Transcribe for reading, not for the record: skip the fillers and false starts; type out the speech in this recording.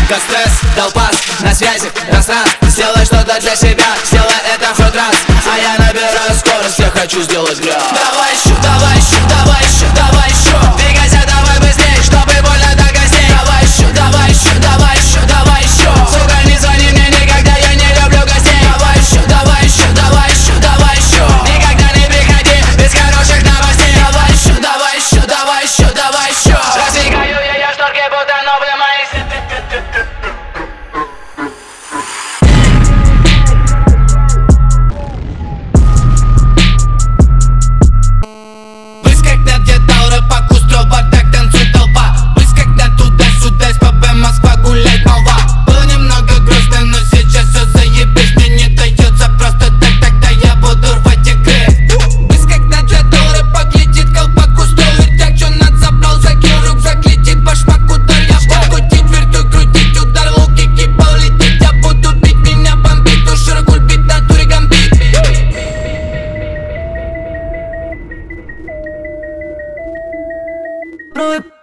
как стресс, дал пас, на связи, пространств. Сделай что-то для себя, сделай это хоть раз. А я набираю скорость, я хочу сделать грязь. Давай еще, давай еще, давай еще, давай еще. Двигайся, давай быстрее, чтобы больно до костей. Давай еще, давай еще, давай еще, давай еще. Сука, не звони мне никогда, я не люблю гостей. Давай еще, давай еще, давай еще, давай еще. Никогда не приходи без хороших новостей. Давай еще, давай еще, давай еще, давай еще. Раздвигаю я шторки, будто новые мои. Пробуй